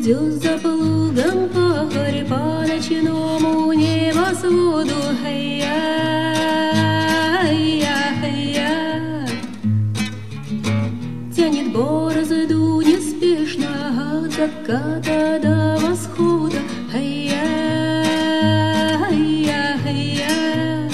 идет за плугом пахарь по ночному небосводу. Хей-я, хей-я, хей-я. Тянет борозду неспешно от заката до восхода. Хей-я, хей-я, хей-я.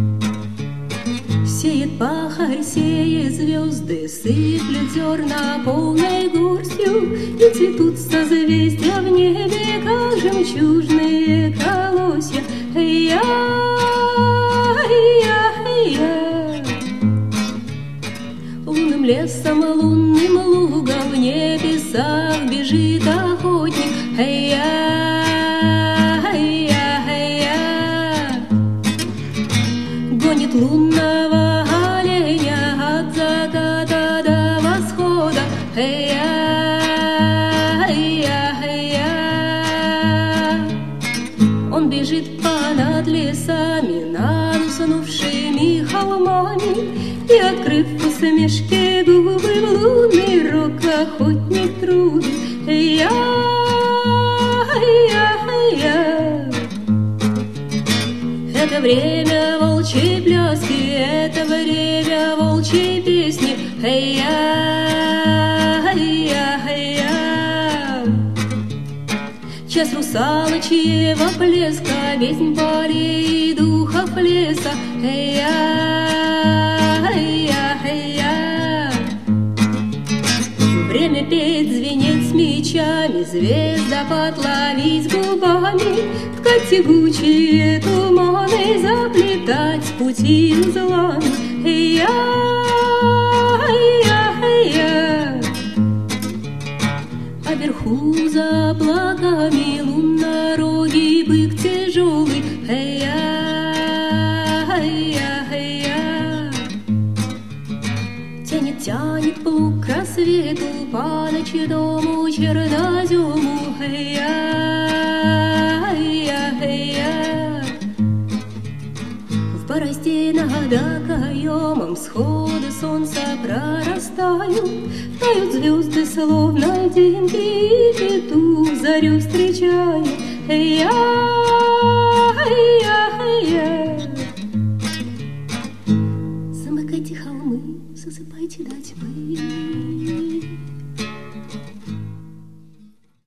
Сеет пахарь, сеет звезды, сыплет зерна полной горстью, и цветут созвездия в небе, как жемчужные колосья. Хей-я, хей-я, хей-я. Лунным лесом, лунным лугом в небесах бежит охотник. Хей-я, хей-я, хей-я. Гонит лунного оленя от заката до восхода. Хей-я, хей-я, хей-я. Он бежит понад лесами, над уснувшими холмами, и, открыв в усмешке губы, в лунный рог охотник трубит. Хей-я, хей-я, хей-я. Это время волчьей пляски, это время волчьей песни. Хей-я, хей-я, хей-я. Час русалочьего плеска, песнь полей и духов леса. Хей-я, хей-я, хей-я. Время петь, звенеть с мечами, звездопад ловить губами, ткать тягучие туманы, заплетать пути узлами. Хей-я, хей-я, хей-я. А вверху за облаками луннорогий бык тяжелый. Хей-я, хей-я, хей-я. Тянет плуг к рассвету по ночному чернозему. Хей-я, хей-я, хей-я. В борозде над окоемом всходы солнца прорастают, тают звезды, словно льдинки, и петух зарю встречает. Хей-я, хей-я, хей-я.